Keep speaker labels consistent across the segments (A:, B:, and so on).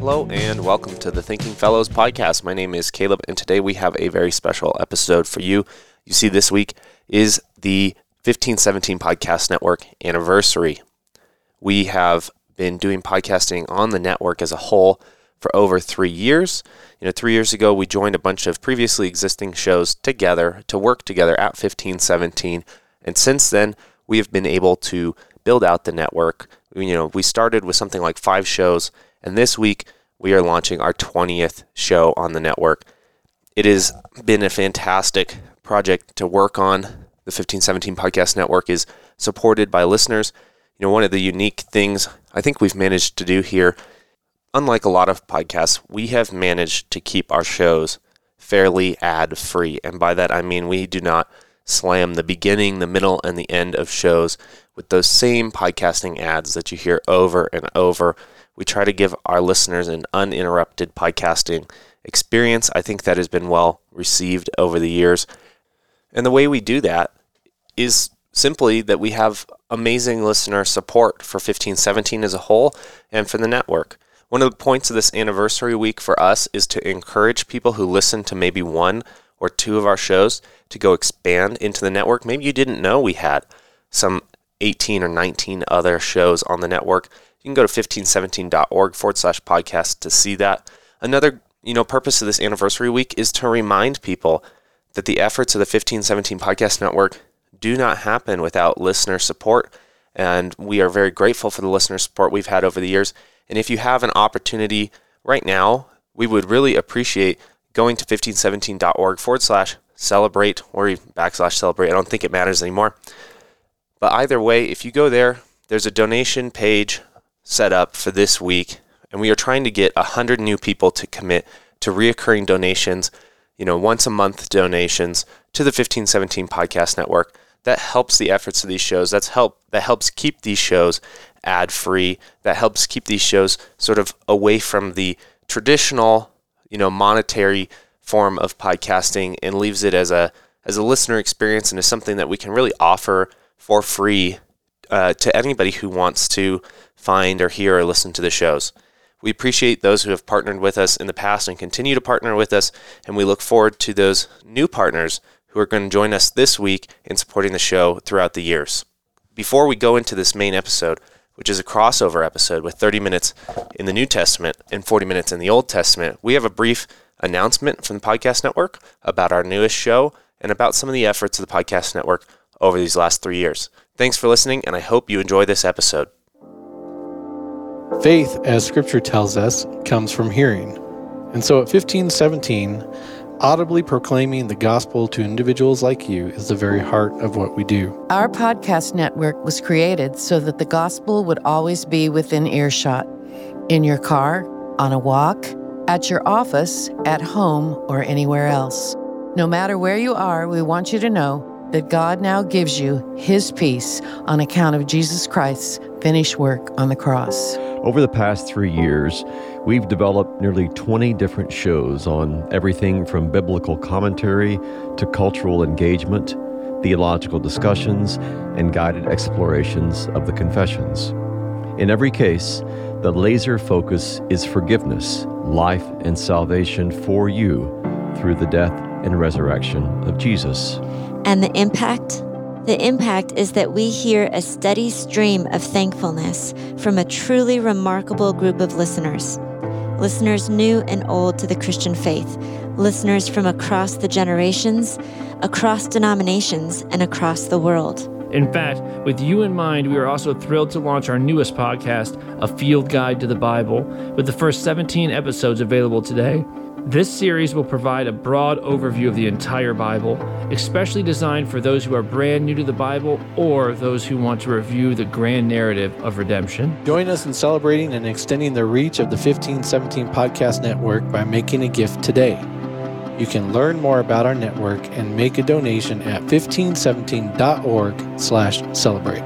A: Hello and welcome to the Thinking Fellows podcast. My name is Caleb and today we have a very special episode for you. You see, this week is the 1517 Podcast Network anniversary. We have been doing podcasting on the network as a whole for over 3 years. 3 years ago, we joined a bunch of previously existing shows together to work together at 1517. And since then, we have been able to build out the network. We started with something like 5 shows, and this week we are launching our 20th show on the network. It has been a fantastic project to work on. The 1517 Podcast Network is supported by listeners. One of the unique things I think we've managed to do here, unlike a lot of podcasts, we have managed to keep our shows fairly ad-free. And by that I mean we do not slam the beginning, the middle, and the end of shows with those same podcasting ads that you hear over and over. We try to give our listeners an uninterrupted podcasting experience. I think that has been well received over the years. And the way we do that is simply that we have amazing listener support for 1517 as a whole and for the network. One of the points of this anniversary week for us is to encourage people who listen to maybe 1 or 2 of our shows to go expand into the network. Maybe you didn't know we had some 18 or 19 other shows on the network. You can go to 1517.org/podcast to see that. Another purpose of this anniversary week is to remind people that the efforts of the 1517 Podcast Network do not happen without listener support, and we are very grateful for the listener support we've had over the years. And if you have an opportunity right now, we would really appreciate going to 1517.org/celebrate or /celebrate. I don't think it matters anymore. But either way, if you go there, there's a donation page set up for this week, and we are trying to get 100 new people to commit to reoccurring donations, once a month donations to the 1517 Podcast Network. That helps the efforts of these shows. That helps keep these shows ad-free. That helps keep these shows sort of away from the traditional, monetary form of podcasting and leaves it as a listener experience and as something that we can really offer for free to anybody who wants to find or hear or listen to the shows. We appreciate those who have partnered with us in the past and continue to partner with us, and we look forward to those new partners who are going to join us this week in supporting the show throughout the years. Before we go into this main episode, which is a crossover episode with 30 minutes in the New Testament and 40 minutes in the Old Testament, we have a brief announcement from the Podcast Network about our newest show and about some of the efforts of the Podcast Network over these last 3 years. Thanks for listening, and I hope you enjoy this episode.
B: Faith, as Scripture tells us, comes from hearing. And so at 1517, audibly proclaiming the gospel to individuals like you is the very heart of what we do.
C: Our podcast network was created so that the gospel would always be within earshot. In your car, on a walk, at your office, at home, or anywhere else. No matter where you are, we want you to know that God now gives you His peace on account of Jesus Christ's finished work on the cross.
D: Over the past 3 years, we've developed nearly 20 different shows on everything from biblical commentary to cultural engagement, theological discussions, and guided explorations of the Confessions. In every case, the laser focus is forgiveness, life, and salvation for you through the death and resurrection of Jesus.
E: And the impact? The impact is that we hear a steady stream of thankfulness from a truly remarkable group of listeners. Listeners new and old to the Christian faith. Listeners from across the generations, across denominations, and across the world.
F: In fact, with you in mind, we are also thrilled to launch our newest podcast, A Field Guide to the Bible, with the first 17 episodes available today. This series will provide a broad overview of the entire Bible, especially designed for those who are brand new to the Bible or those who want to review the grand narrative of redemption.
B: Join us in celebrating and extending the reach of the 1517 Podcast Network by making a gift today. You can learn more about our network and make a donation at 1517.org/celebrate.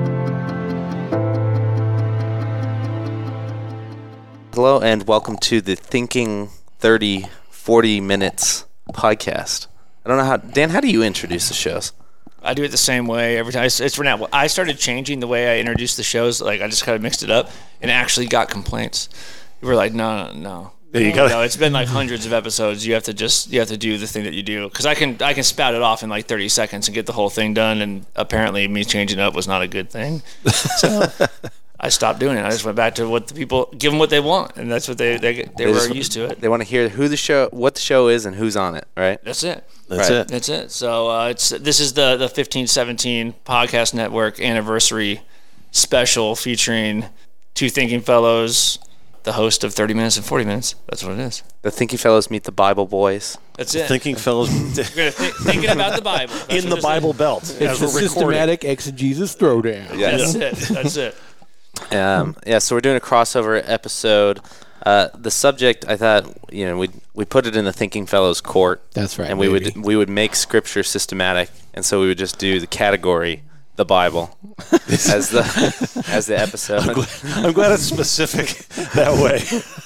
A: Hello and welcome to the Thinking 40 Minutes podcast. I don't know Dan, how do you introduce the shows?
G: I do it the same way every time. It's for now. I started changing the way I introduced the shows. Like I just kind of mixed it up and actually got complaints. We're like, no.
H: You gotta-
G: No, it's been like hundreds of episodes. You have to do the thing that you do, because I can spout it off in like 30 seconds and get the whole thing done. And apparently, me changing it up was not a good thing, so I stopped doing it. I just went back to what the people give them what they want, and that's what they were used to it.
A: They want to hear what the show is, and who's on it, right?
G: That's it.
H: That's it.
G: So this is the 1517 Podcast Network anniversary special featuring two thinking fellows, the host of 30 Minutes and 40 Minutes. That's what it is.
A: The Thinking Fellows meet the Bible Boys.
G: That's it.
H: Thinking fellows
G: We're thinking about the Bible. That's
H: in
G: what
H: the
G: this
H: Bible
G: is.
H: Belt
B: It's
H: as
B: a
H: we're recording.
B: systematic exegesis throwdown.
A: Yes.
G: That's it.
A: So we're doing a crossover episode. The subject, I thought, we put it in the Thinking Fellows court.
B: That's right.
A: And
B: baby.
A: we would make Scripture systematic, and so we would just do the category, the Bible, as the episode.
H: I'm glad it's specific that way.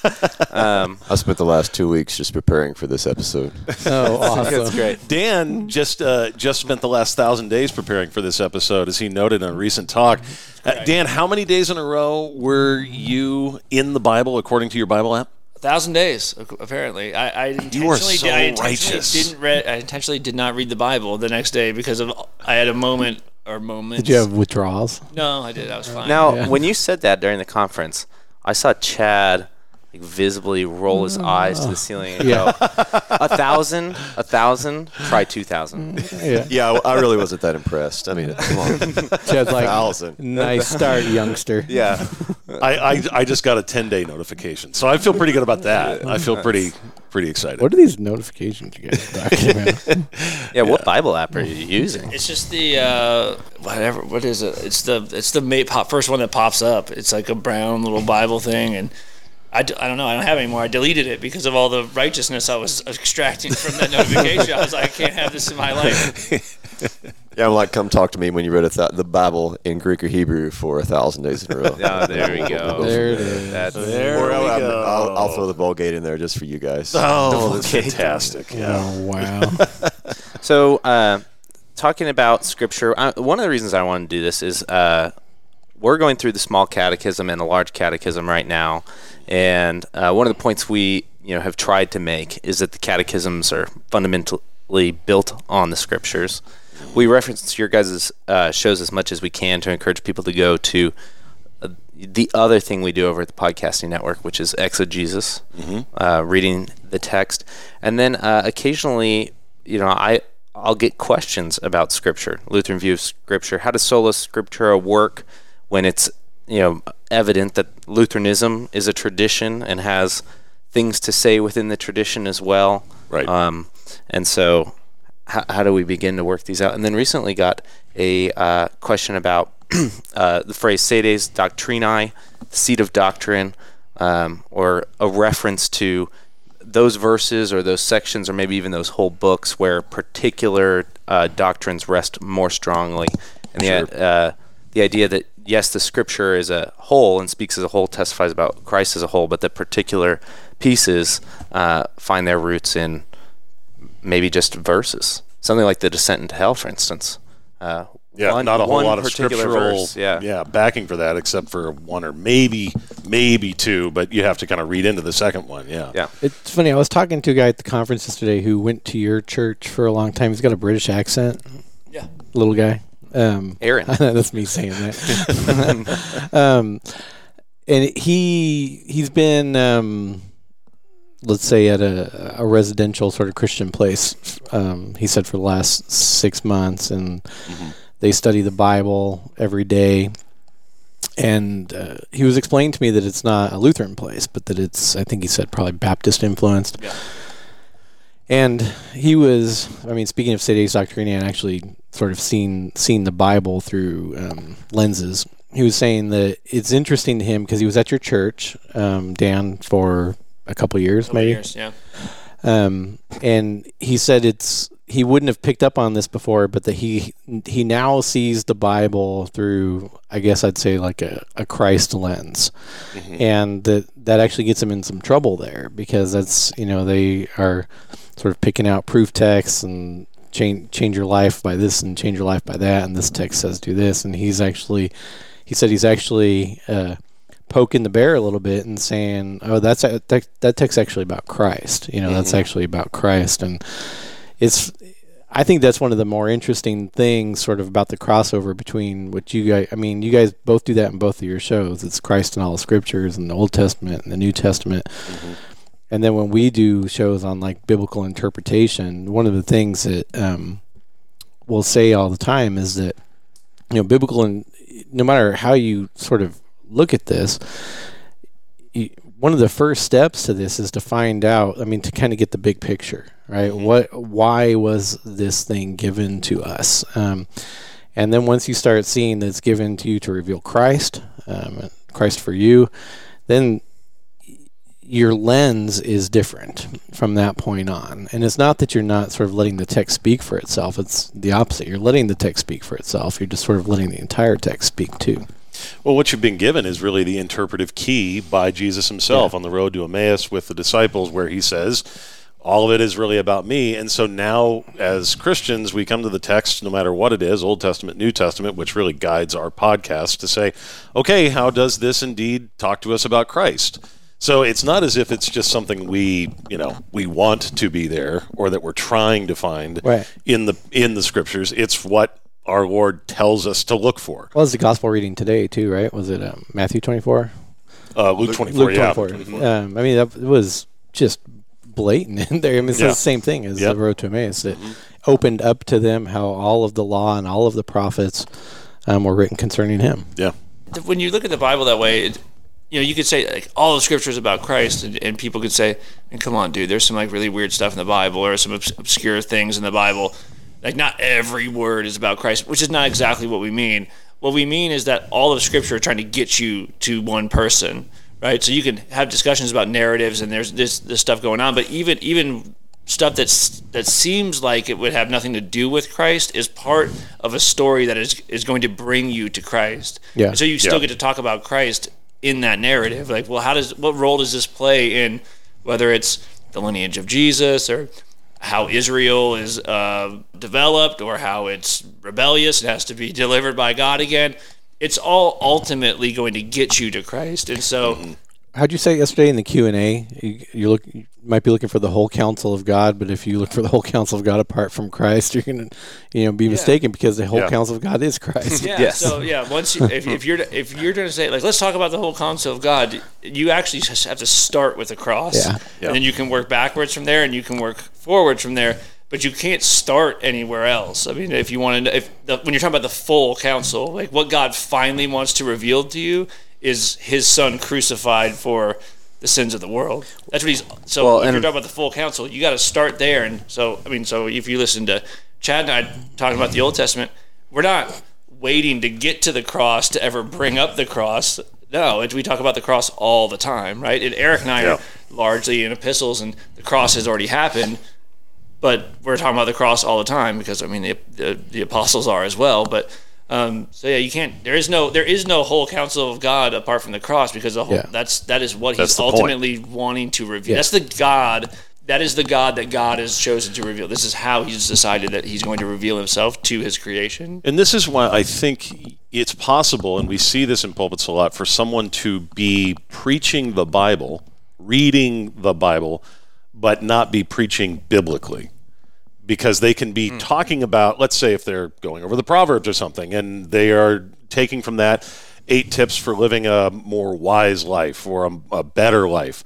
I: I spent the last 2 weeks just preparing for this episode.
B: Oh, awesome.
A: That's great.
H: Dan just spent the last 1,000 days preparing for this episode, as he noted in a recent talk. Dan, how many days in a row were you in the Bible according to your Bible app?
G: 1,000 days, apparently. I
H: You are
G: intentionally,
H: so
G: I intentionally
H: righteous.
G: I intentionally did not read the Bible the next day because I had a moment or moments.
B: Did you have withdrawals?
G: No, I did. I was fine.
A: Now, when you said that during the conference, I saw Chad visibly roll his eyes to the ceiling and go, 1,000, try 2,000.
I: Yeah, I really wasn't that impressed. I mean, come on.
B: Chad's like,
I: 1,000.
B: nice start, youngster.
A: Yeah.
H: I just got a 10-day notification, so I feel pretty good about that. I feel pretty excited.
B: What are these notifications you guys are talking about?
A: Yeah, what Bible app are you using?
G: It's just the whatever. What is it? It's the first one that pops up. It's like a brown little Bible thing, and I don't know. I don't have it anymore. I deleted it because of all the righteousness I was extracting from that notification. I was like, I can't have this in my life.
I: Yeah, I'm like, come talk to me when you read the Bible in Greek or Hebrew for 1,000 days in a row.
A: Oh, there we go.
B: There it is.
H: There
I: Or
H: we go.
I: I'll throw the Vulgate in there just for you guys.
H: Oh, that's fantastic. Yeah.
B: Oh, wow.
A: So, talking about Scripture, one of the reasons I want to do this is we're going through the small catechism and the large catechism right now, and one of the points we have tried to make is that the catechisms are fundamentally built on the Scriptures. We reference your guys' shows as much as we can to encourage people to go to the other thing we do over at the Podcasting Network, which is exegesis, reading the text, and then occasionally, I'll get questions about Scripture, Lutheran view of Scripture. How does sola scriptura work when it's evident that Lutheranism is a tradition and has things to say within the tradition as well?
H: Right.
A: And so, how do we begin to work these out? And then recently got a question about the phrase sedes doctrinae, the seat of doctrine, or a reference to those verses or those sections or maybe even those whole books where particular doctrines rest more strongly. And the idea that, yes, the Scripture is a whole and speaks as a whole, testifies about Christ as a whole, but that particular pieces find their roots in maybe just verses. Something like the descent into hell, for instance.
H: Not a whole lot of scriptural
A: verse,
H: backing for that, except for one or maybe two, but you have to kind of read into the second one. Yeah.
B: It's funny. I was talking to a guy at the conference yesterday who went to your church for a long time. He's got a British accent.
G: Yeah.
B: Little guy.
A: Aaron.
B: That's me saying that. And he's been, let's say, at a residential sort of Christian place. He said for the last 6 months, and they study the Bible every day. And he was explaining to me that it's not a Lutheran place, but that it's, I think he said, probably Baptist influenced. Yeah. And he was, speaking of sedes doctrinae, and actually sort of seen the Bible through lenses. He was saying that it's interesting to him because he was at your church, Dan, for a couple years, maybe.
G: Years, yeah.
B: And he said he wouldn't have picked up on this before, but that he now sees the Bible through, I guess I'd say, like a Christ lens, and that actually gets him in some trouble there because that's they are sort of picking out proof texts and change your life by this and change your life by that, and this text says do this, and he said he's actually poking the bear a little bit and saying, oh, that text's actually about Christ. That's actually about Christ. And I think that's one of the more interesting things sort of about the crossover between what you guys both do that in both of your shows. It's Christ in all the scriptures and the Old Testament and the New Testament. Mm-hmm. And then when we do shows on like biblical interpretation, one of the things that we'll say all the time is that, biblical, and no matter how you sort of look at this, one of the first steps to this is to find out, to kind of get the big picture, right? Mm-hmm. Why was this thing given to us? And then once you start seeing that it's given to you to reveal Christ, Christ for you, then your lens is different from that point on. And it's not that you're not sort of letting the text speak for itself. It's the opposite. You're letting the text speak for itself. You're just sort of letting the entire text speak too.
H: Well, what you've been given is really the interpretive key by Jesus himself on the road to Emmaus with the disciples, where he says, all of it is really about me. And so now as Christians, we come to the text, no matter what it is, Old Testament, New Testament, which really guides our podcast, to say, okay, how does this indeed talk to us about Christ? So it's not as if it's just something we want to be there, or that we're trying to find in the scriptures. It's what our Lord tells us to look for.
B: Well, it's the gospel reading today too, right? Was it Matthew 24?
H: Luke 24.
B: Luke 24. Yeah. That was just blatant in there. It's the same thing as the road to Emmaus. It opened up to them how all of the law and all of the prophets were written concerning him.
H: Yeah.
G: When you look at the Bible that way, you could say like all the scriptures about Christ, and people could say, and come on, dude, there's some like really weird stuff in the Bible, or some obscure things in the Bible. Like not every word is about Christ, which is not exactly what we mean. What we mean is that all of Scripture are trying to get you to one person, right? So you can have discussions about narratives, and there's this stuff going on, but even stuff that seems like it would have nothing to do with Christ is part of a story that is going to bring you to Christ.
B: Yeah.
G: So you still get to talk about Christ in that narrative. Like, well, what role does this play in whether it's the lineage of Jesus, or how Israel is developed, or how it's rebellious and has to be delivered by God again? It's all ultimately going to get you to Christ. And so
B: how'd you say yesterday in the Q&A, you might be looking for the whole counsel of God, but if you look for the whole counsel of God apart from Christ, you're going to be mistaken, because the whole counsel of God is Christ.
G: Yeah. Yes. So once if you're going to say, like, let's talk about the whole counsel of God, you actually just have to start with the cross, and then you can work backwards from there, and you can work forward from there. But you can't start anywhere else. If you want to, when you're talking about the full counsel, like what God finally wants to reveal to you is His Son crucified for the sins of the world. That's what He's. So if you're talking about the full counsel, you got to start there. And so if you listen to Chad and I talking about the Old Testament, we're not waiting to get to the cross to ever bring up the cross. No, we talk about the cross all the time, right? And Eric and I are largely in epistles, and the cross has already happened. But we're talking about the cross all the time, because the apostles are as well. But you can't. There is no whole counsel of God apart from the cross, because that is what He's ultimately wanting to reveal. That's the God. That is the God that God has chosen to reveal. This is how He's decided that He's going to reveal Himself to His creation.
H: And this is why I think it's possible, and we see this in pulpits a lot, for someone to be preaching the Bible, reading the Bible, but not be preaching biblically. Because they can be talking about, let's say if they're going over the Proverbs or something, and they are taking from that 8 tips for living a more wise life, or a better life.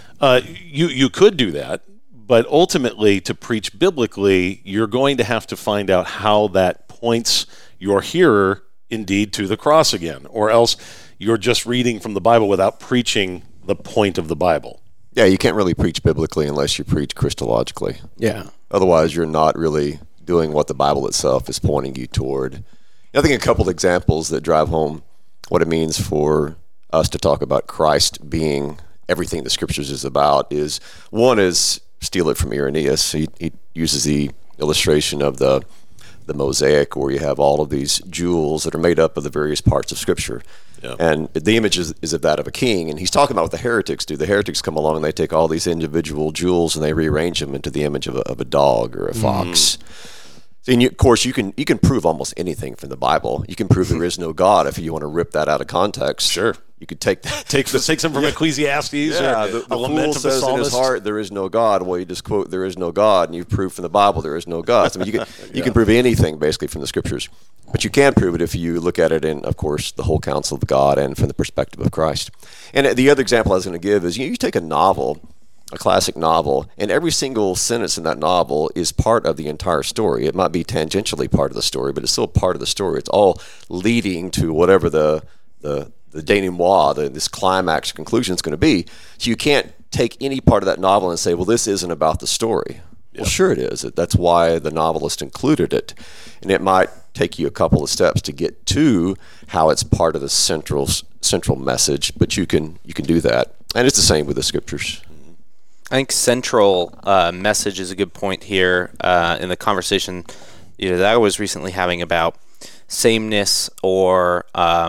H: You could do that, but ultimately to preach biblically, you're going to have to find out how that points your hearer indeed to the cross again, or else you're just reading from the Bible without preaching the point of the Bible.
I: Yeah, you can't really preach biblically unless you preach Christologically.
B: Yeah.
I: Otherwise, you're not really doing what the Bible itself is pointing you toward. I think a couple of examples that drive home what it means for us to talk about Christ being everything the Scriptures is about is, one is, steal it from Irenaeus. He uses the illustration of the mosaic, where you have all of these jewels that are made up of the various parts of Scripture. Yeah. And the image is of that of a king. And he's talking about what the heretics do. The heretics come along and they take all these individual jewels and they rearrange them into the image of a dog or a fox. And of course, you can prove almost anything from the Bible. You can prove there is no God if you want to rip that out of context.
H: Sure.
I: You could take
H: Take some from Ecclesiastes.
I: yeah,
H: or
I: the
H: a lament
I: fool
H: of the
I: says in his
H: psalmist.
I: heart, there is no God. Well, you just quote, there is no God, and you prove from the Bible there is no God. So, I mean, you can prove anything, basically, from the Scriptures. But you can prove it if you look at it in, of course, the whole counsel of God and from the perspective of Christ. And the other example I was going to give is, you take a novel, a classic novel, and every single sentence in that novel is part of the entire story. It might be tangentially part of the story, but it's still part of the story. It's all leading to whatever the denouement, this climax conclusion is going to be. So you can't take any part of that novel and say, well, this isn't about the story. Well, sure it is. That's why the novelist included it. And it might take you a couple of steps to get to how it's part of the central message, but you can do that. And it's the same with the Scriptures.
A: I think central message is a good point here in the conversation that I was recently having about sameness or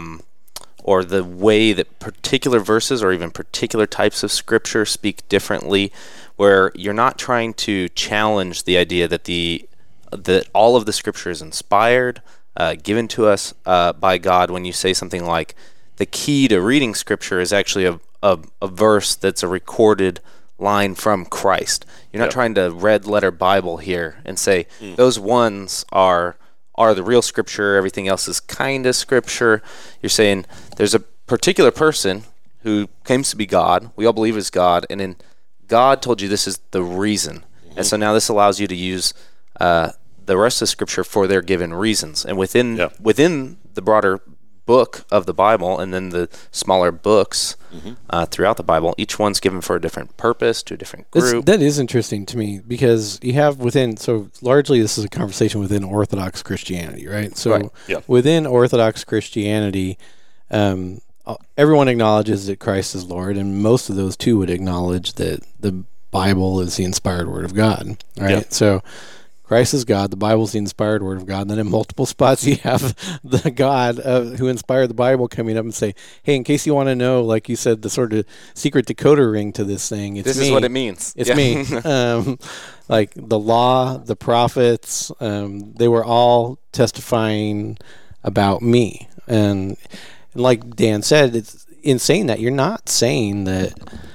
A: the way that particular verses or even particular types of Scripture speak differently, where you're not trying to challenge the idea that all of the Scripture is inspired, given to us by God. When you say something like the key to reading Scripture is actually a verse that's a recorded line from Christ. You're not trying to red letter Bible here and say those ones are the real Scripture, everything else is kind of Scripture. You're saying there's a particular person who claims to be God, we all believe is God, and then God told you this is the reason. And so now this allows you to use the rest of Scripture for their given reasons. And within the broader book of the Bible and then the smaller books throughout the Bible, each one's given for a different purpose, to a different group.
B: That is interesting to me, because you have so largely this is a conversation within Orthodox Christianity, right? So within Orthodox Christianity, everyone acknowledges that Christ is Lord, and most of those too would acknowledge that the Bible is the inspired Word of God, right?
H: Yeah.
B: So Christ is God, the Bible is the inspired Word of God, and then in multiple spots you have the God who inspired the Bible coming up and say, hey, in case you want to know, like you said, the sort of secret decoder ring to this thing,
A: this is what it means.
B: It's me. Like the law, the prophets, they were all testifying about me. And like Dan said, it's in saying that, you're not saying that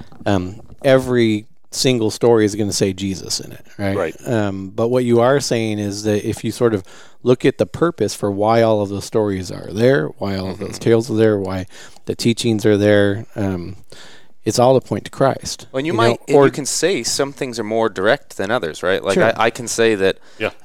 B: every single story is going to say Jesus in it, right?
H: Right.
B: But what you are saying is that if you sort of look at the purpose for why all of those stories are there, why all of those tales are there, why the teachings are there, it's all to point to Christ.
A: Well, you can say some things are more direct than others, right? Like I can say that,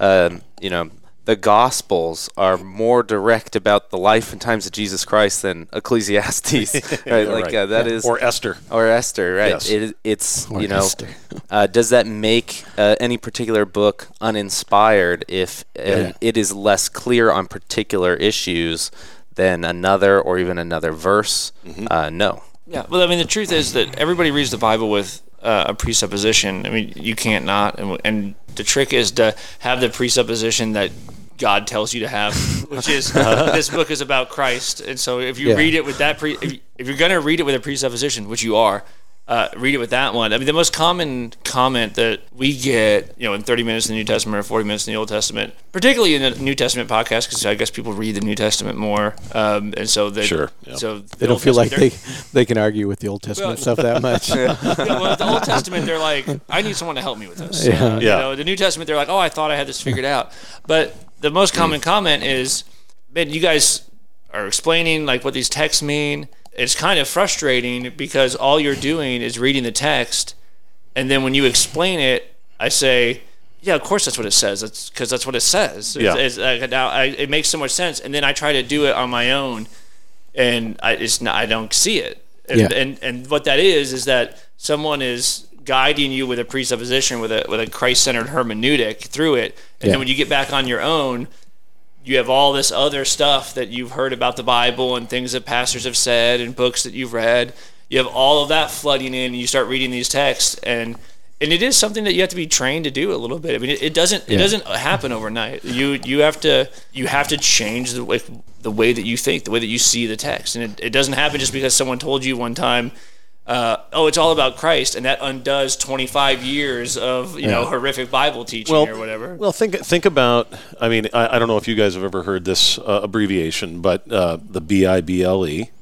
A: the Gospels are more direct about the life and times of Jesus Christ than Ecclesiastes, right? That is,
H: or Esther,
A: right?
H: Yes.
A: It's
B: Esther.
A: Does that make any particular book uninspired if it is less clear on particular issues than another, or even another verse? No.
G: Yeah, well, I mean, the truth is that everybody reads the Bible with a presupposition. I mean, you can't not, and the trick is to have the presupposition that God tells you to have, which is this book is about Christ. And so if you read it with that if you're going to read it with a presupposition, which you are, read it with that one. I mean, the most common comment that we get, in 30 minutes in the New Testament or 40 minutes in the Old Testament, particularly in the New Testament podcast, because I guess people read the New Testament more, and so they
H: so
B: they don't feel like they can argue with the Old Testament stuff that much.
G: Well, the Old Testament, they're like, I need someone to help me with this. The New Testament, they're like, oh, I thought I had this figured out. But the most common comment is, man, you guys are explaining like what these texts mean. It's kind of frustrating because all you're doing is reading the text, and then when you explain it, I say, yeah, of course that's what it says. That's because that's what it says. It makes so much sense, and then I try to do it on my own, and I don't see it. And what that is that someone is guiding you with a presupposition, with a Christ-centered hermeneutic through it, and then when you get back on your own, you have all this other stuff that you've heard about the Bible and things that pastors have said and books that you've read. You have all of that flooding in, and you start reading these texts, and it is something that you have to be trained to do a little bit. I mean, it doesn't happen overnight. You have to change the way that you think, the way that you see the text, and it doesn't happen just because someone told you one time, it's all about Christ, and that undoes 25 years of horrific Bible teaching or whatever.
H: Well, think about. I mean, I don't know if you guys have ever heard this abbreviation, but the BIBLE,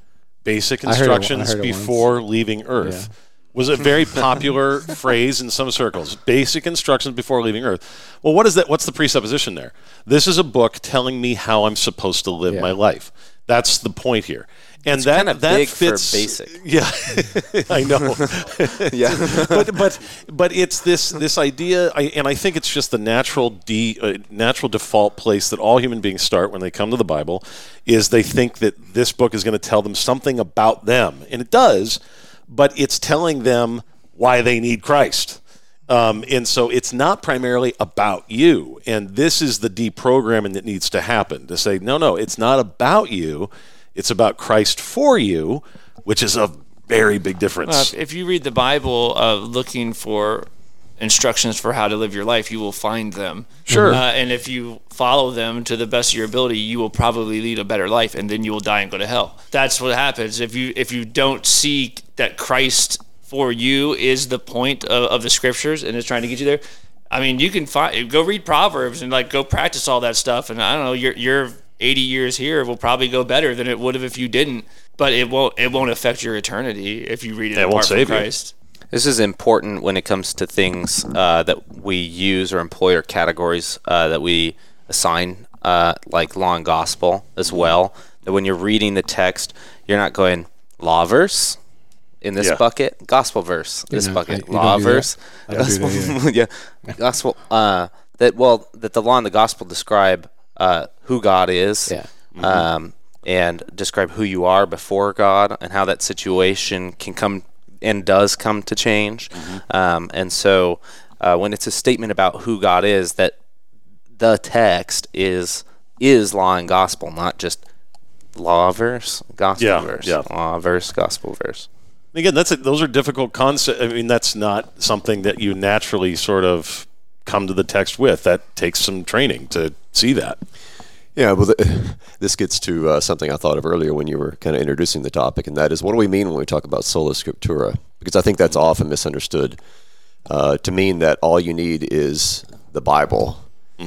H: basic
B: I heard it
H: instructions before leaving Earth.
B: Yeah.
H: Was a very popular phrase in some circles. Basic instructions before leaving Earth. Well, what is that? What's the presupposition there? This is a book telling me how I'm supposed to live my life. That's the point here. And
A: It's
H: that
A: kind of
H: that
A: big
H: fits,
A: for basic.
H: Yeah, I know.
I: Yeah.
H: but it's this idea, and I think it's just the natural default place that all human beings start when they come to the Bible, is they think that this book is going to tell them something about them, and it does. But it's telling them why they need Christ. And so it's not primarily about you. And this is the deprogramming that needs to happen, to say, no, it's not about you. It's about Christ for you, which is a very big difference.
G: If you read the Bible looking for instructions for how to live your life, you will find them.
H: Sure.
G: And if you follow them to the best of your ability, you will probably lead a better life, and then you will die and go to hell. That's what happens if you don't see that Christ for you is the point of the scriptures and is trying to get you there. I mean, you can go read Proverbs and go practice all that stuff, and I don't know, your 80 years here will probably go better than it would have if you didn't. But it won't affect your eternity if you read it apart from Christ.
A: This is important when it comes to things that we use or employ, or categories that we assign, like law and gospel as well. That when you're reading the text, you're not going law verse in this bucket, gospel verse this bucket, law verse, gospel, gospel. That the law and the gospel describe who God is, and describe who you are before God, and how that situation can come and does come to change. And so when it's a statement about who God is, that the text is law and gospel, not just law verse, gospel verse, law verse, gospel verse.
H: Again, those are difficult concepts. I mean, that's not something that you naturally sort of come to the text with. That takes some training to see that.
I: Yeah, well, this gets to something I thought of earlier when you were kind of introducing the topic, and that is, what do we mean when we talk about sola scriptura? Because I think that's often misunderstood to mean that all you need is the Bible,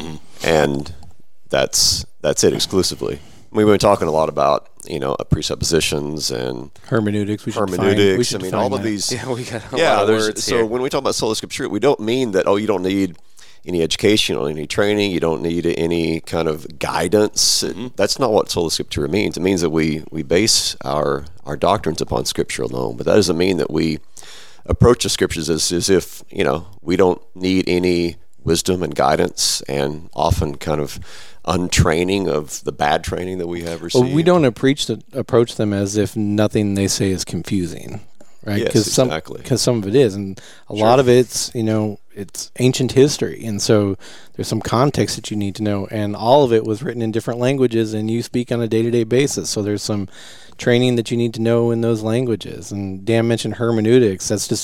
I: and that's it exclusively. We've been talking a lot about presuppositions and
B: hermeneutics. We should define
I: all
B: that.
I: of these.
A: Yeah, we got a lot of words
I: so
A: here.
I: when we talk about sola scriptura, we don't mean that you don't need any education or any training, you don't need any kind of guidance. That's not what sola scriptura means. It means that we base our doctrines upon Scripture alone, but that doesn't mean that we approach the Scriptures as if we don't need any wisdom and guidance, and often kind of untraining of the bad training that we have received.
B: Well, we don't approach them as if nothing they say is confusing, right?
I: Yes, exactly.
B: Because some of it is, and a lot of it's it's ancient history, and so there's some context that you need to know, and all of it was written in different languages, and you speak on a day-to-day basis, so there's some training that you need to know in those languages. And Dan mentioned hermeneutics. That's just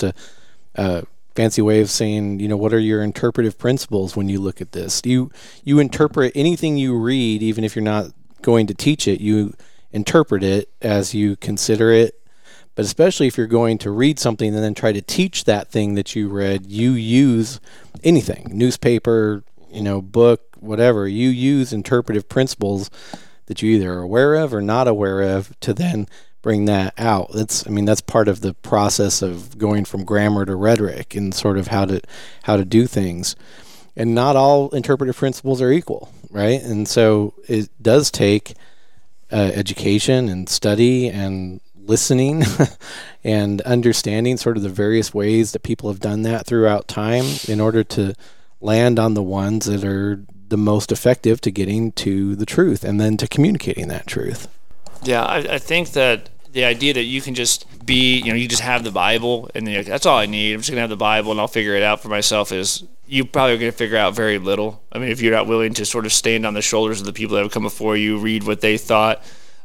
B: a fancy way of saying, what are your interpretive principles when you look at this? You interpret anything you read, even if you're not going to teach it, you interpret it as you consider it. But especially if you're going to read something and then try to teach that thing that you read, you use anything, newspaper, book, whatever. You use interpretive principles that you either are aware of or not aware of to then bring that out. That's part of the process of going from grammar to rhetoric and sort of how to do things. And not all interpretive principles are equal, right? And so it does take education and study and listening and understanding sort of the various ways that people have done that throughout time in order to land on the ones that are the most effective to getting to the truth and then to communicating that truth.
G: Yeah, I think that the idea that you can just be, you just have the Bible and you're like, that's all I need. I'm just going to have the Bible and I'll figure it out for myself, is you probably are going to figure out very little. I mean, if you're not willing to sort of stand on the shoulders of the people that have come before you, read what they thought.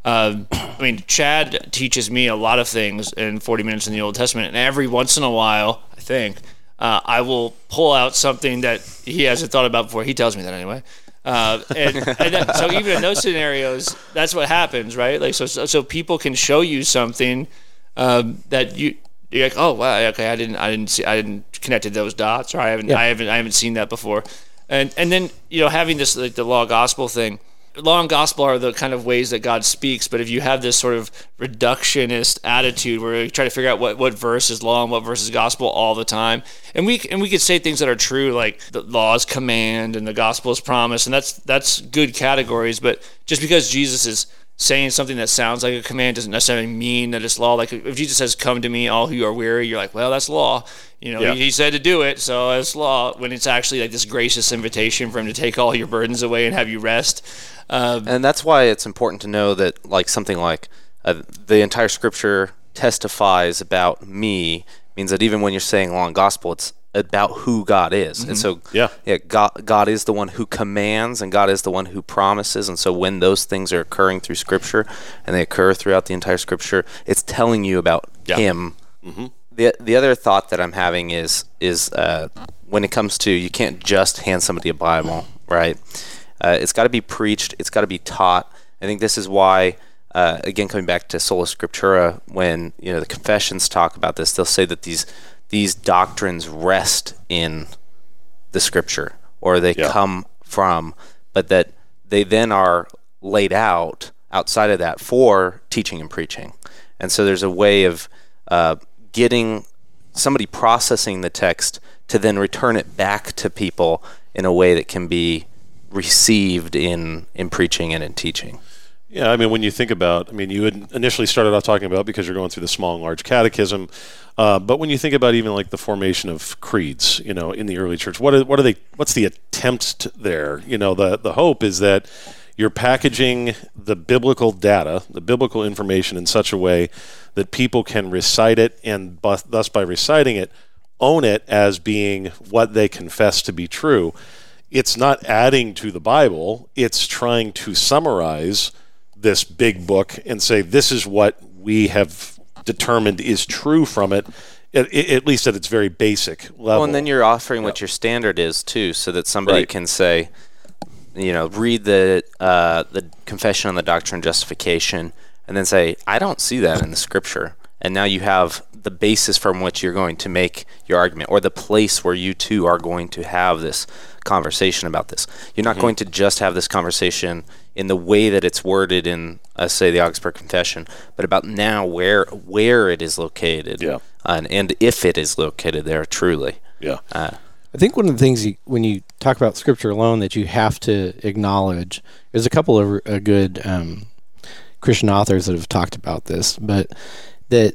G: Chad teaches me a lot of things in 40 Minutes in the Old Testament, and every once in a while, I think, I will pull out something that he hasn't thought about before. He tells me that anyway. So even in those scenarios, that's what happens, right? Like, so people can show you something that you're like, oh wow, okay, I didn't connect those dots, or I haven't seen that before, and then having this, like, the law gospel thing. law and gospel are the kind of ways that God speaks, but if you have this sort of reductionist attitude where you try to figure out what verse is law and what verse is gospel all the time, and we could say things that are true, like the law is command and the gospel is promise, and that's good categories, but just because Jesus is saying something that sounds like a command doesn't necessarily mean that it's law. Like if Jesus says, "Come to me, all who are weary," you're like, well, that's law. He said to do it, so it's law. When it's actually like this gracious invitation for him to take all your burdens away and have you rest.
A: And that's why it's important to know that, like something like the entire Scripture testifies about me means that even when you're saying law and gospel, it's about who God is. And so God is the one who commands, and God is the one who promises. And so when those things are occurring through Scripture, and they occur throughout the entire Scripture, it's telling you about him. The other thought that I'm having is when it comes to, you can't just hand somebody a Bible, right? It's got to be preached. It's got to be taught. I think this is why, again, coming back to Sola Scriptura, when the confessions talk about this, they'll say that these doctrines rest in the Scripture, or they come from, but that they then are laid out outside of that for teaching and preaching. And so there's a way of getting somebody processing the text to then return it back to people in a way that can be received in preaching and in teaching.
H: Yeah, I mean, when you think about, you had initially started off talking about, because you're going through the small and large catechism, but when you think about even like the formation of creeds, in the early church, what's the attempt there? The hope is that you're packaging the biblical data, the biblical information in such a way that people can recite it, and thus by reciting it, own it as being what they confess to be true. It's not adding to the Bible, it's trying to summarize this big book and say, this is what we have determined is true from it, at least at its very basic level.
A: Well, and then you're offering what your standard is too, so that somebody can say, read the Confession on the Doctrine of Justification, and then say, I don't see that in the Scripture. And now you have the basis from which you're going to make your argument, or the place where you two are going to have this conversation about this. You're not going to just have this conversation in the way that it's worded in, say, the Augsburg Confession, but about now where it is located, and if it is located there truly.
B: I think one of the things when you talk about Scripture alone that you have to acknowledge, there's a couple of good Christian authors that have talked about this, but that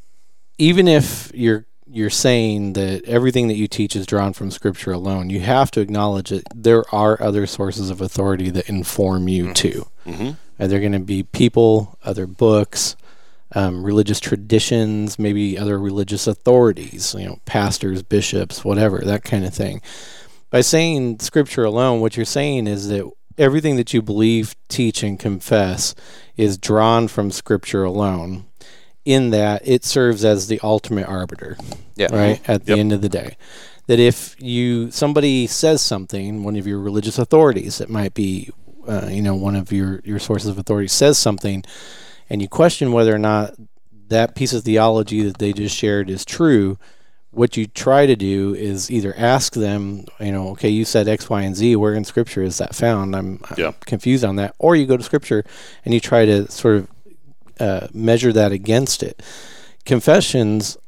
B: even if you're saying that everything that you teach is drawn from Scripture alone, you have to acknowledge that there are other sources of authority that inform you too. And they're going to be people, other books, religious traditions, maybe other religious authorities, pastors, bishops, whatever, that kind of thing. By saying Scripture alone, what you're saying is that everything that you believe, teach, and confess is drawn from Scripture alone, in that it serves as the ultimate arbiter, right, at the end of the day. That if somebody says something, one of your religious authorities, it might be, one of your sources of authority says something, and you question whether or not that piece of theology that they just shared is true, what you try to do is either ask them, okay, you said X, Y, and Z, where in Scripture is that found? I'm confused on that. Or you go to Scripture and you try to sort of measure that against it. Confessions,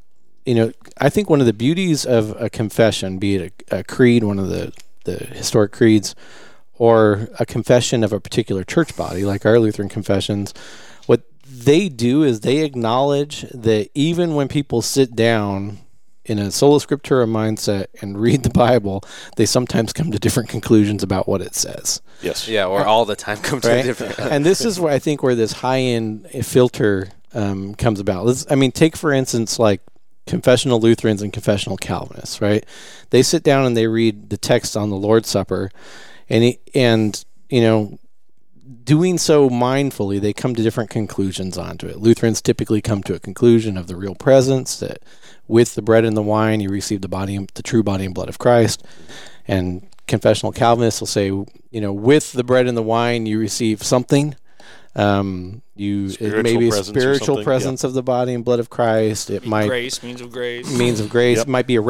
B: I think one of the beauties of a confession, be it a creed, one of the historic creeds, or a confession of a particular church body, like our Lutheran confessions, what they do is they acknowledge that even when people sit down in a sola scriptura mindset and read the Bible, they sometimes come to different conclusions about what it says.
H: Yes.
A: Yeah, or all the time come to different.
B: And this is where I think where this high-end filter comes about. Take for instance like confessional Lutherans and confessional Calvinists, right? They sit down and they read the text on the Lord's Supper, and doing so mindfully, they come to different conclusions onto it. Lutherans typically come to a conclusion of the real presence, that with the bread and the wine, you receive the true body and blood of Christ. And confessional Calvinists will say, with the bread and the wine, you receive something. It may be a spiritual presence of the body and blood of Christ. It might
G: means of grace.
B: Means of grace. It might be a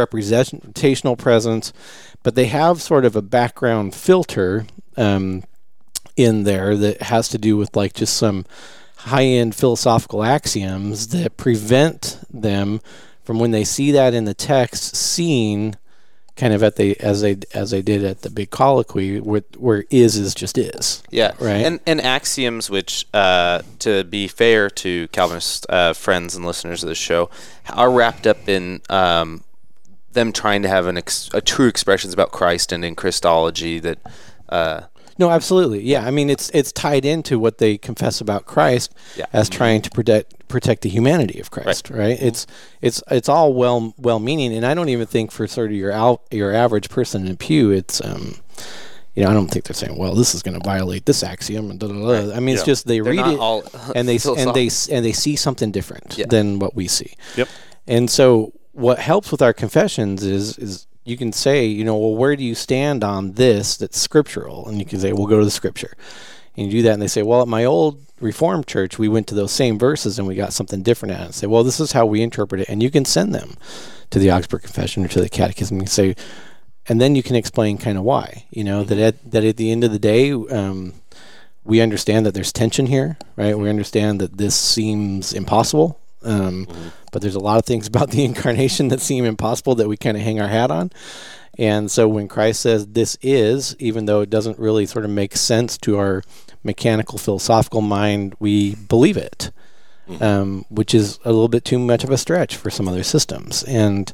B: representational presence, but they have sort of a background filter in there that has to do with like just some high-end philosophical axioms that prevent them from, when they see that in the text, seeing kind of as they did at the big colloquy, where is just is.
A: Yeah,
B: right.
A: And axioms, which to be fair to Calvinist friends and listeners of the show, are wrapped up in them trying to have a true expressions about Christ and in Christology that.
B: No, absolutely. Yeah, I mean it's tied into what they confess about Christ as trying to protect the humanity of Christ, right? It's all well-meaning, and I don't even think for sort of your average person in a pew, it's I don't think they're saying, well, this is going to violate this axiom and da da da. I mean, it's just they read it and they see something different than what we see.
H: Yep.
B: And so what helps with our confessions is you can say, well, where do you stand on this that's scriptural? And you can say, we'll go to the scripture. And you do that, and they say, well, at my old Reformed church, we went to those same verses and we got something different out of it. And say, well, this is how we interpret it. And you can send them to the Augsburg Confession or to the Catechism. You can say, and then you can explain kind of why, that at the end of the day, we understand that there's tension here, right? We understand that this seems impossible. But there's a lot of things about the incarnation that seem impossible that we kind of hang our hat on. And so when Christ says this is, even though it doesn't really sort of make sense to our mechanical philosophical mind, we believe it, which is a little bit too much of a stretch for some other systems. And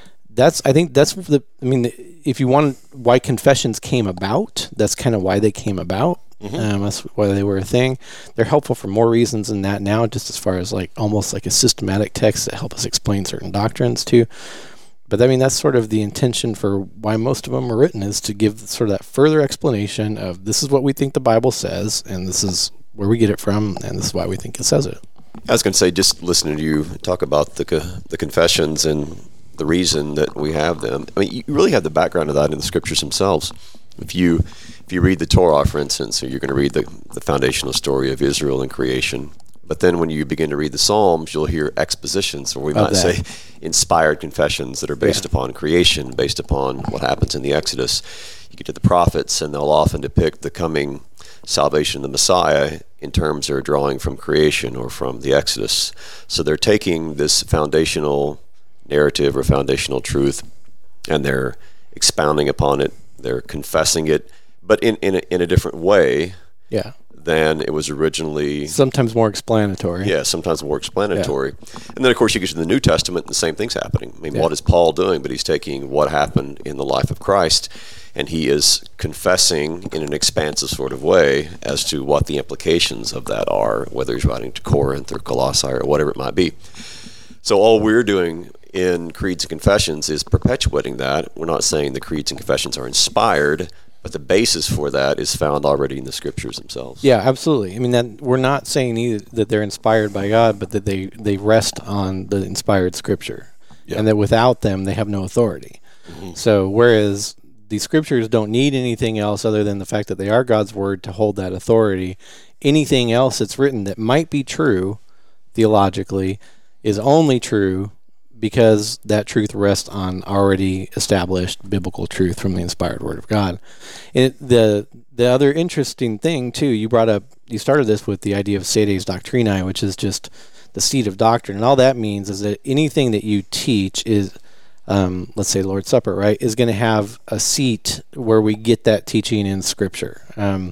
B: if you want why confessions came about, that's kind of why they came about. That's why they were a thing. They're helpful for more reasons than that now, just as far as like almost like a systematic text that help us explain certain doctrines too. But I mean, that's sort of the intention for why most of them are written, is to give sort of that further explanation of this is what we think the Bible says, and this is where we get it from, and this is why we think it says it.
I: I was going to say, just listening to you talk about the confessions and the reason that we have them, I mean, you really have the background of that in the scriptures themselves. If you read the Torah, for instance, you're going to read the foundational story of Israel and creation. But then when you begin to read the Psalms, you'll hear expositions, or we might say inspired confessions that are based upon creation, based upon what happens in the Exodus. You get to the prophets, and they'll often depict the coming salvation of the Messiah in terms they're drawing from creation or from the Exodus. So they're taking this foundational narrative or foundational truth, and they're expounding upon it. They're confessing it, but in a different way than it was originally.
B: Sometimes more explanatory.
I: Yeah, sometimes more explanatory. Yeah. And then, of course, you get to the New Testament, and the same thing's happening. I mean, what is Paul doing? But he's taking what happened in the life of Christ, and he is confessing in an expansive sort of way as to what the implications of that are, whether he's writing to Corinth or Colossae or whatever it might be. So all we're doing in creeds and confessions is perpetuating that. We're not saying the creeds and confessions are inspired, but the basis for that is found already in the scriptures themselves.
B: Yeah, absolutely. I mean, that we're not saying either that they're inspired by God, but that they rest on the inspired scripture, and that without them they have no authority. So whereas the scriptures don't need anything else other than the fact that they are God's word to hold that authority, anything else that's written that might be true theologically is only true because that truth rests on already established biblical truth from the inspired Word of God. And the other interesting thing, too, you started this with the idea of sedes doctrinae, which is just the seat of doctrine. And all that means is that anything that you teach is, let's say Lord's Supper, right, is going to have a seat where we get that teaching in Scripture.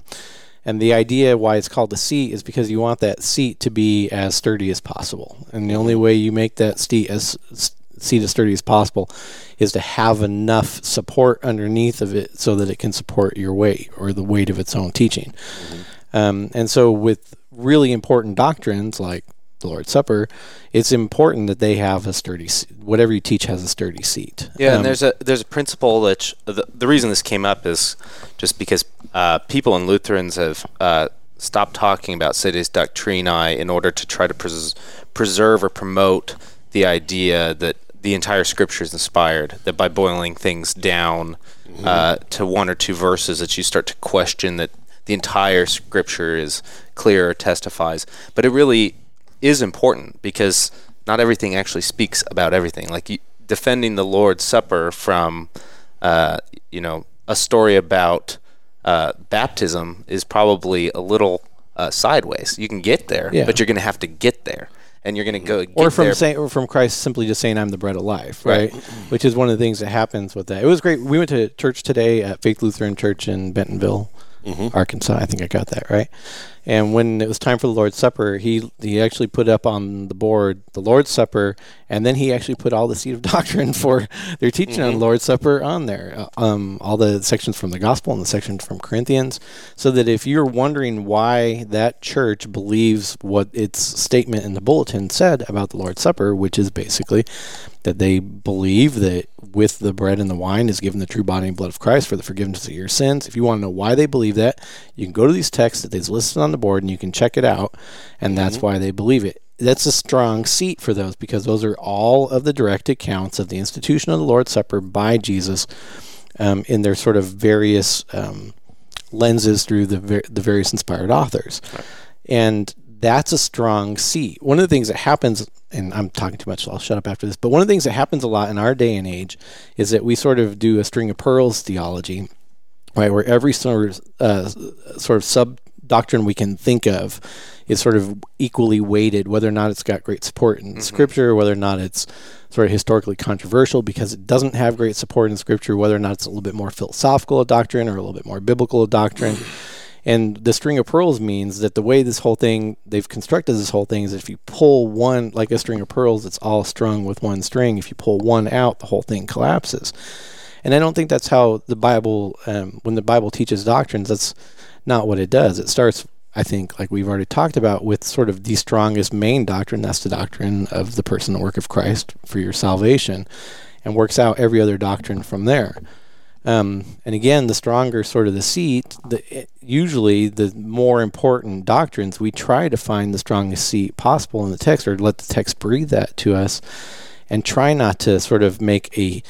B: And the idea why it's called the seat is because you want that seat to be as sturdy as possible. And the only way you make that seat as sturdy as possible is to have enough support underneath of it so that it can support your weight or the weight of its own teaching. And so with really important doctrines like the Lord's Supper, it's important that they have a sturdy, whatever you teach has a sturdy seat.
A: Yeah, and there's a principle that the reason this came up is just because people in Lutherans have stopped talking about sedes doctrinae in order to try to preserve or promote the idea that the entire Scripture is inspired, that by boiling things down to one or two verses that you start to question that the entire Scripture is clear or testifies. But it really is important because not everything actually speaks about everything. Like defending the Lord's Supper from, a story about baptism is probably a little sideways. You can get there,
B: Yeah.
A: but you're going to have to get there, and you're going to go.
B: Or
A: get there.
B: or from Christ simply just saying, "I'm the bread of life," right? Which is one of the things that happens with that. It was great. We went to church today at Faith Lutheran Church in Bentonville, Arkansas. I think I got that right. And when it was time for the Lord's Supper, he actually put up on the board the Lord's Supper, and then he actually put all the seed of doctrine for their teaching on the Lord's Supper on there. All the sections from the Gospel and the sections from Corinthians, so that if you're wondering why that church believes what its statement in the bulletin said about the Lord's Supper, which is basically that they believe that with the bread and the wine is given the true body and blood of Christ for the forgiveness of your sins. If you want to know why they believe that, you can go to these texts that they've listed on the board and you can check it out, and that's why they believe it. That's a strong seat for those, because those are all of the direct accounts of the institution of the Lord's Supper by Jesus in their sort of various lenses through the various inspired authors. Right. And that's a strong seat. One of the things that happens, and I'm talking too much, so I'll shut up after this, but one of the things that happens a lot in our day and age is that we sort of do a string of pearls theology, right, where every sort of sub-doctrine we can think of is sort of equally weighted, whether or not it's got great support in Scripture, whether or not it's sort of historically controversial because it doesn't have great support in Scripture, whether or not it's a little bit more philosophical of doctrine or a little bit more biblical of doctrine. And the string of pearls means that the way this whole thing, they've constructed this whole thing is if you pull one, like a string of pearls, it's all strung with one string. If you pull one out, the whole thing collapses. And I don't think that's how the Bible, when the Bible teaches doctrines, that's not what it does. It starts, I think, like we've already talked about, with sort of the strongest main doctrine. That's the doctrine of the person and work of Christ for your salvation, and works out every other doctrine from there. And again, the stronger sort of the seat, usually the more important doctrines, we try to find the strongest seat possible in the text, or let the text breathe that to us, and try not to sort of make a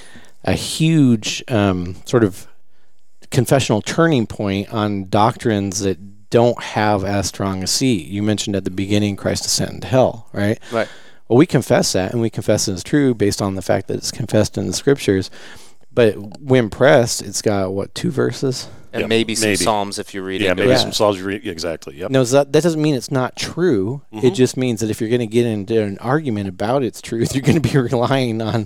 B: huge sort of confessional turning point on doctrines that don't have as strong a seat. You mentioned at the beginning Christ ascended into hell, right?
A: Right.
B: Well, we confess that, and we confess it as true based on the fact that it's confessed in the Scriptures. But when pressed, it's got, what, 2 verses?
A: And maybe some Psalms if you read it.
H: Yeah, maybe some Psalms you read. Exactly, yep.
B: No, that doesn't mean it's not true. It just means that if you're going to get into an argument about its truth, you're going to be relying on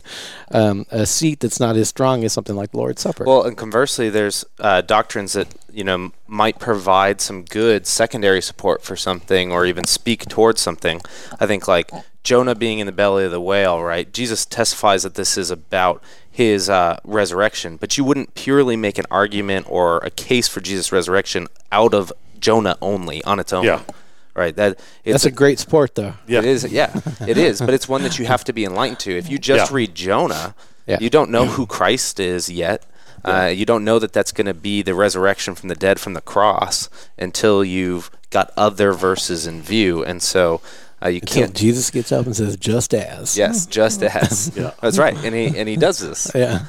B: a seat that's not as strong as something like the Lord's Supper.
A: Well, and conversely, there's doctrines that, might provide some good secondary support for something or even speak towards something. I think like Jonah being in the belly of the whale, right? Jesus testifies that this is about his resurrection, but you wouldn't purely make an argument or a case for Jesus' resurrection out of Jonah only on its own.
H: Yeah.
A: Right.
B: That's a great sport, though.
A: Yeah. It is. Yeah, it is. But it's one that you have to be enlightened to. If you just read Jonah, you don't know who Christ is yet. You don't know that that's going to be the resurrection from the dead from the cross until you've got other verses in view. And so you can't.
B: Jesus gets up and says, "Just as."
A: Yes, just as. That's right, and he does this.
B: Yeah.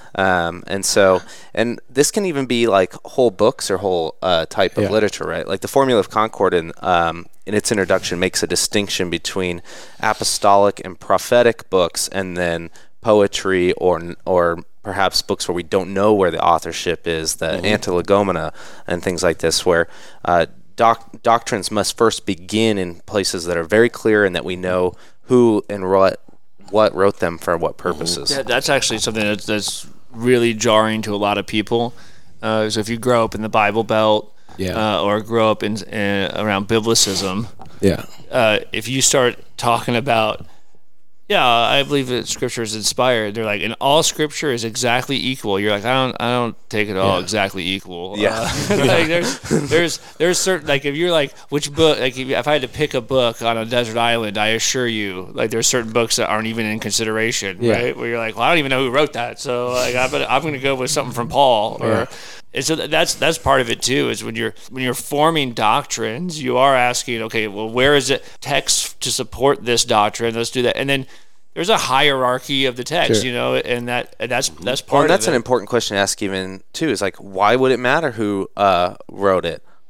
A: And this can even be like whole books or whole type of literature, right? Like the Formula of Concord in its introduction makes a distinction between apostolic and prophetic books, and then poetry or perhaps books where we don't know where the authorship is, the Antilegomena and things like this, where doctrines must first begin in places that are very clear and that we know who and what wrote them for what purposes.
G: Yeah, that's actually something that's really jarring to a lot of people. So if you grow up in the Bible Belt, or grow up in around Biblicism, if you start talking about, I believe that Scripture is inspired, they're like, and all Scripture is exactly equal. You're like, I don't take it all exactly equal. Like there's certain, like if you're like, which book, like if I had to pick a book on a desert island, I assure you, like there's certain books that aren't even in consideration, right? Where you're like, well, I don't even know who wrote that, so like I'm going to go with something from Paul or. And so that's part of it too. Is when you're forming doctrines, you are asking, okay, well, where is it text to support this doctrine? Let's do that, and then there's a hierarchy of the text, and that's part of it.
A: That's an important question to ask even too. Is like, why would it matter who wrote it?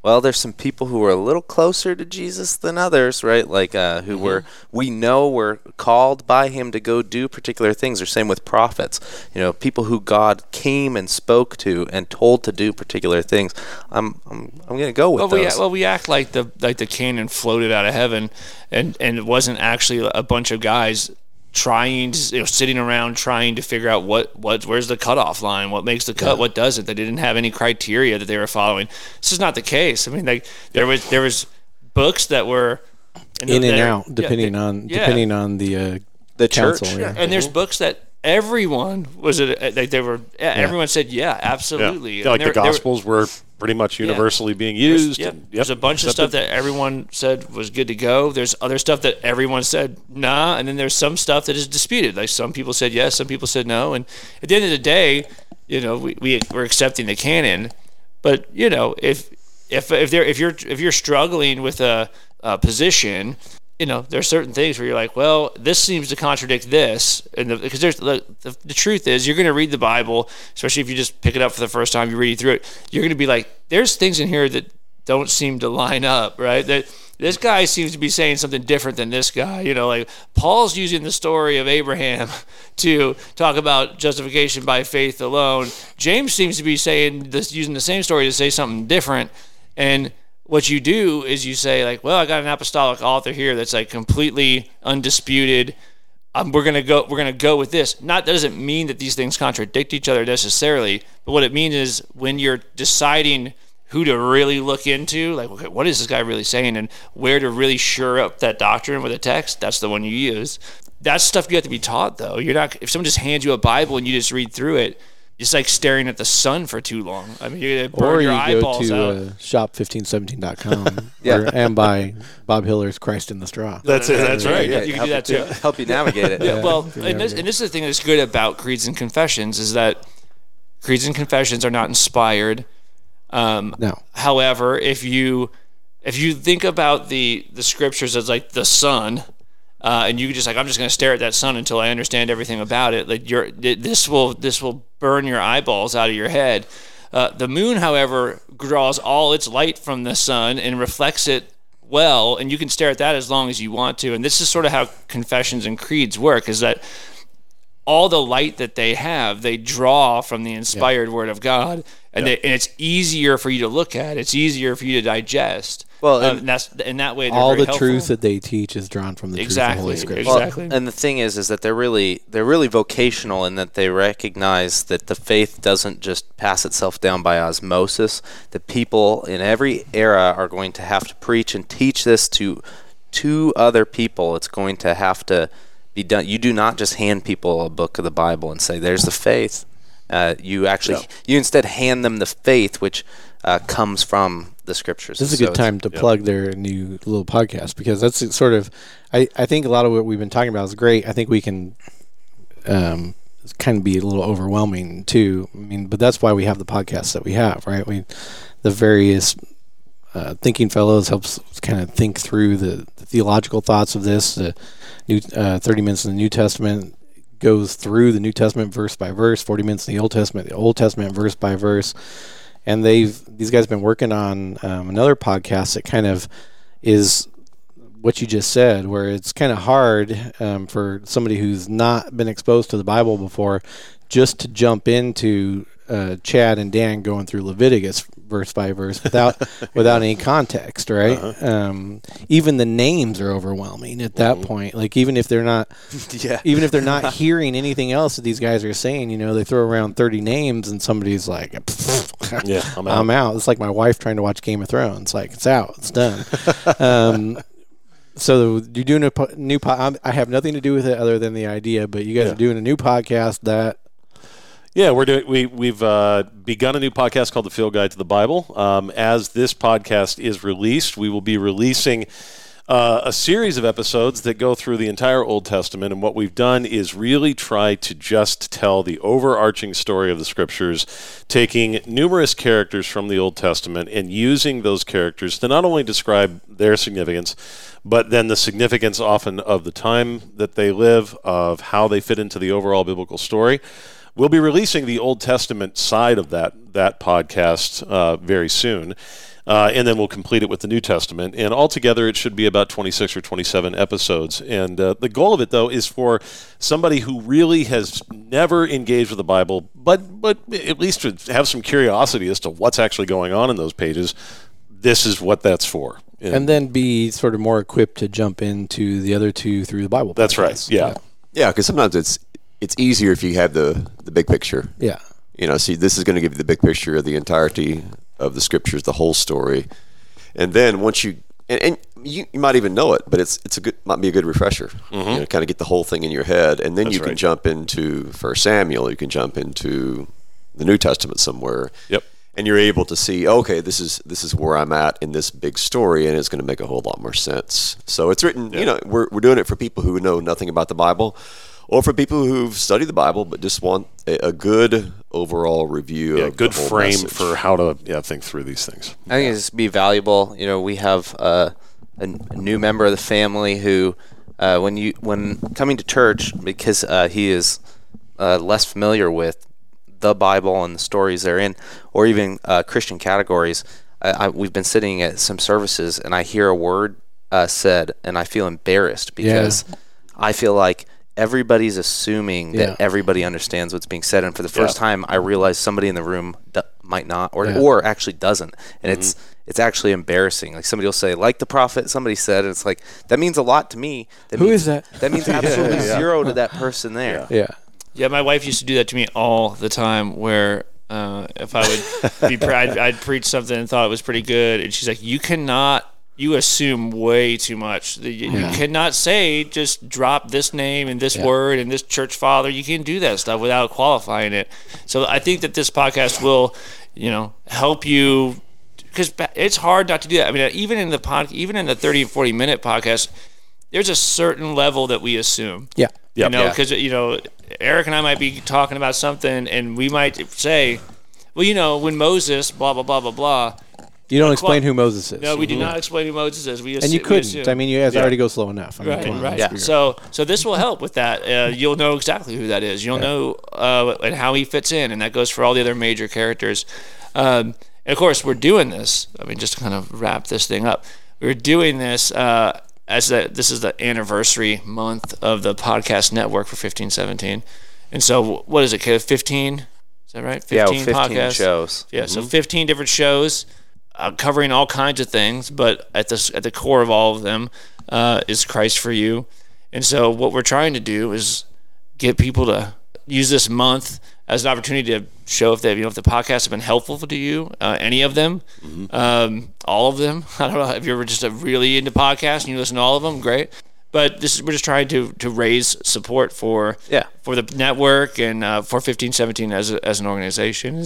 A: well, there's some people who were a little closer to Jesus than others, right? Like who we know were called by him to go do particular things. Or same with prophets, people who God came and spoke to and told to do particular things. I'm going to go with those.
G: We act like the canon floated out of heaven, and it wasn't actually a bunch of guys trying to, sitting around trying to figure out where's the cutoff line, what makes the cut, what doesn't. They didn't have any criteria that they were following. This is not the case. I mean, there was books that were
B: in and out depending on the
A: church.
B: council,
G: and there's books that everyone was everyone said absolutely.
H: Yeah, like the Gospels were pretty much universally being used.
G: There's a bunch of stuff that everyone said was good to go. There's other stuff that everyone said nah, and then there's some stuff that is disputed. Like some people said yes, some people said no, and at the end of the day, we're accepting the canon. But if you're struggling with a position, there's certain things where you're like, well, this seems to contradict this, and because the truth is, you're going to read the Bible, especially if you just pick it up for the first time, you're reading through it, you're going to be like, there's things in here that don't seem to line up, right? That this guy seems to be saying something different than this guy. Like Paul's using the story of Abraham to talk about justification by faith alone. James seems to be using the same story to say something different, and what you do is you say, like, well, I got an apostolic author here that's like completely undisputed. We're gonna go with this. That doesn't mean that these things contradict each other necessarily, but what it means is when you're deciding who to really look into, like, okay, what is this guy really saying, and where to really shore up that doctrine with a text, that's the one you use. That's stuff you have to be taught, though. You're not. If someone just hands you a Bible and you just read through it, it's like staring at the sun for too long. I mean, you're going to burn your eyeballs out.
B: Or you go to shop1517.com and buy Bob Hiller's Christ in the Straw.
H: That's it. That's right.
G: You can do that too.
A: Help you navigate it.
G: Well, and this is the thing that's good about Creeds and Confessions is that Creeds and Confessions are not inspired.
B: No.
G: However, if you think about the scriptures as like the sun, and you just like, I'm just going to stare at that sun until I understand everything about it. Like this will burn your eyeballs out of your head. The moon, however, draws all its light from the sun and reflects it well, and you can stare at that as long as you want to. And this is sort of how confessions and creeds work: is that all the light that they have, they draw from the inspired Word of God, and it's easier for you to look at. It's easier for you to digest.
A: Well,
G: and that's in that way.
B: All the
G: helpful.
B: truth that they teach is drawn from the truth of the Holy Scripture.
G: Exactly.
A: Well, and the thing is that they're really vocational in that they recognize that the faith doesn't just pass itself down by osmosis. That people in every era are going to have to preach and teach this to other people. It's going to have to be done. You do not just hand people a book of the Bible and say, "There's the faith." You instead hand them the faith, which comes from the Scriptures.
B: This is a good time to plug their new little podcast, because that's sort of, I think a lot of what we've been talking about is great. I think we can kind of be a little overwhelming too. I mean, but that's why we have the podcasts that we have, right? The various thinking fellows helps kind of think through the theological thoughts of this. The new 30 minutes in the New Testament goes through the New Testament verse by verse. 40 minutes in the Old Testament verse by verse. And these guys have been working on another podcast that kind of is what you just said, where it's kind of hard for somebody who's not been exposed to the Bible before just to jump into Chad and Dan going through Leviticus verse by verse without any context, right? Even the names are overwhelming at that point. Like even if they're not hearing anything else that these guys are saying, they throw around 30 names and somebody's like, I'm out. It's like my wife trying to watch Game of Thrones. Like, it's out, it's done. So you're doing a new I have nothing to do with it other than the idea, but you guys are doing a new podcast that.
H: Yeah, we've begun a new podcast called The Field Guide to the Bible. As this podcast is released, we will be releasing a series of episodes that go through the entire Old Testament. And what we've done is really try to just tell the overarching story of the Scriptures, taking numerous characters from the Old Testament and using those characters to not only describe their significance, but then the significance often of the time that they live, of how they fit into the overall biblical story. We'll be releasing the Old Testament side of that podcast very soon. And then we'll complete it with the New Testament. And altogether, it should be about 26 or 27 episodes. And the goal of it, though, is for somebody who really has never engaged with the Bible, but at least to have some curiosity as to what's actually going on in those pages. This is what that's for.
B: And then be sort of more equipped to jump into the other two through the Bible.
H: That's
B: podcast.
H: right. Yeah.
I: Yeah, because sometimes it's easier if you have the big picture.
B: Yeah.
I: See, this is going to give you the big picture of the entirety of the scriptures, the whole story. And then once you might even know it, but might be a good refresher. Kind of get the whole thing in your head, and then you can jump into 1 Samuel. You can jump into the New Testament somewhere.
H: Yep.
I: And you're able to see, okay, this is where I'm at in this big story, and it's going to make a whole lot more sense. So it's written. We're doing it for people who know nothing about the Bible, or for people who've studied the Bible but just want a good overall review.
H: Yeah,
I: of
H: good
I: the whole
H: frame
I: message.
H: for how to think through these things.
A: I think it's be valuable. We have a new member of the family who, when coming to church, because he is less familiar with the Bible and the stories therein, or even Christian categories. We've been sitting at some services, and I hear a word said, and I feel embarrassed because I feel like everybody's assuming that everybody understands what's being said, and for the first time, I realize somebody in the room might not, or actually doesn't, and it's actually embarrassing. Like somebody will say, like the prophet, somebody said, and it's like that means a lot to me.
B: Who is that?
A: That means absolutely zero to that person there.
B: Yeah.
G: Yeah, my wife used to do that to me all the time. Where if I would I'd preach something and thought it was pretty good, and she's like, "You assume way too much. You cannot say just drop this name and this word and this church father. You can't do that stuff without qualifying it." So I think that this podcast will, help you, because it's hard not to do that. I mean, even in the 30 and 40 minute podcast, there's a certain level that we assume.
B: Yeah.
G: Because Eric and I might be talking about something, and we might say, well, when Moses, blah blah blah blah blah.
B: You don't explain who Moses is.
G: No, we do not explain who Moses is.
B: And you couldn't. I mean, you guys already go slow enough.
G: Right. Yeah. So this will help with that. You'll know exactly who that is. You'll know and how he fits in, and that goes for all the other major characters. And of course, we're doing this. I mean, just to kind of wrap this thing up, we're doing this this is the anniversary month of the podcast network for 1517. And so, what is it, 15? Is that right?
A: 15
G: podcasts.
A: shows.
G: Yeah, so 15 different shows. Covering all kinds of things, but at the core of all of them is Christ for you. And so what we're trying to do is get people to use this month as an opportunity to show if the podcasts have been helpful to you, any of them, all of them. I don't know if you're just really into podcasts and you listen to all of them, great. But we're just trying to raise support for the network and for 1517 as an organization.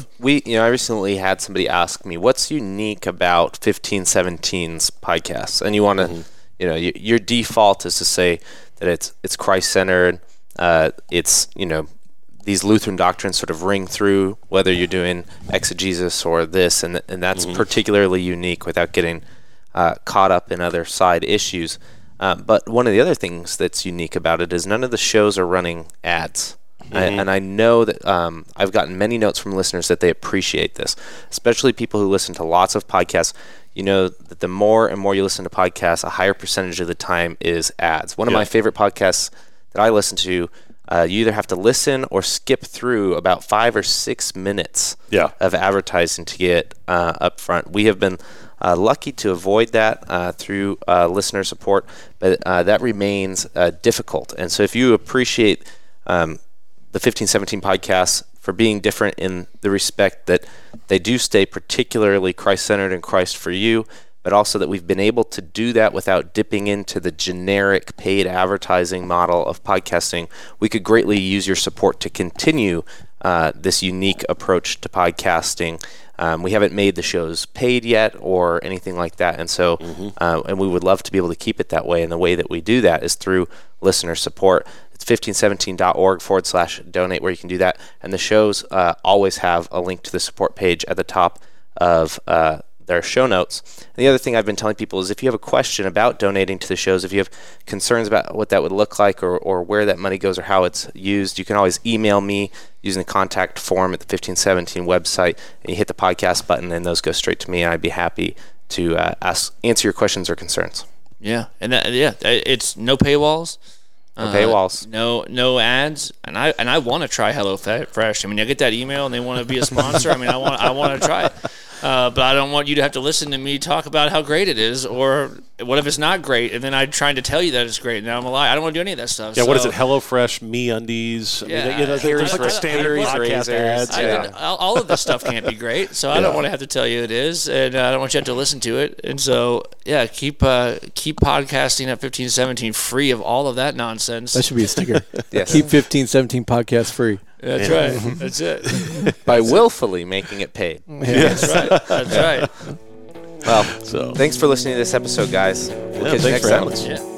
A: I recently had somebody ask me, what's unique about 1517's podcasts? And you want to, your default is to say that it's Christ-centered. It's these Lutheran doctrines sort of ring through, whether you're doing exegesis or this, and that's particularly unique without getting caught up in other side issues. But one of the other things that's unique about it is none of the shows are running ads. And I know that I've gotten many notes from listeners that they appreciate this, especially people who listen to lots of podcasts. You know that the more and more you listen to podcasts, a higher percentage of the time is ads. One of my favorite podcasts that I listen to, you either have to listen or skip through about 5 or 6 minutes of advertising to get up front. We have been lucky to avoid that through listener support, but that remains difficult. And so if you appreciate the 1517 podcasts for being different in the respect that they do stay particularly Christ-centered and Christ for you, but also that we've been able to do that without dipping into the generic paid advertising model of podcasting, we could greatly use your support to continue this unique approach to podcasting. We haven't made the shows paid yet or anything like that, and so and we would love to be able to keep it that way, and the way that we do that is through listener support. It's 1517.org/donate where you can do that, and the shows always have a link to the support page at the top of their show notes. And the other thing I've been telling people is if you have a question about donating to the shows, if you have concerns about what that would look like or where that money goes or how it's used, you can always email me using the contact form at the 1517 website, and you hit the podcast button, and those go straight to me, and I'd be happy to answer your questions or concerns.
G: Yeah, and it's no paywalls.
A: No paywalls.
G: No ads, and I want to try HelloFresh. I mean, I get that email and they want to be a sponsor. I mean, I want to try it, but I don't want you to have to listen to me talk about how great it is, or what if it's not great, and then I'm trying to tell you that it's great, and now I'm a lie. I don't want to do any of that stuff.
H: Yeah, what is it? HelloFresh, MeUndies.
G: Yeah,
H: there's like the standard podcast ads.
G: All of this stuff can't be great, so I don't want to have to tell you it is, and I don't want you to have to listen to it. And so, yeah, keep podcasting at 1517 free of all of that nonsense.
B: That should be a sticker.
A: Yes.
B: Keep 1517 podcast free.
G: That's right. That's it.
A: By willfully making it paid.
G: That's right. That's right.
A: Well, thanks for listening to this episode, guys. We'll catch you next time.
G: Yeah.